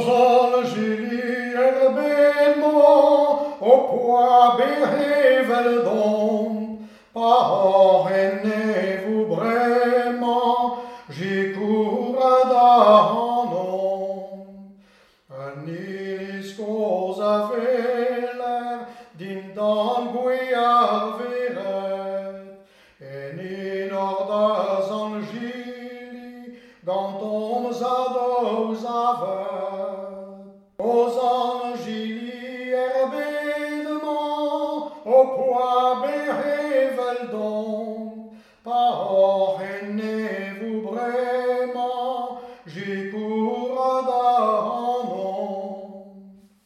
Angeli erbemo, au poids beheveldom, par vous vraiment, j'y cours d'arnon. Anis cosa veler, din dan guia veret, en in ordas angeli, gantoms ados avet. Os angeli erbedement, au poids beheveldom, par vous vraiment, j'y cours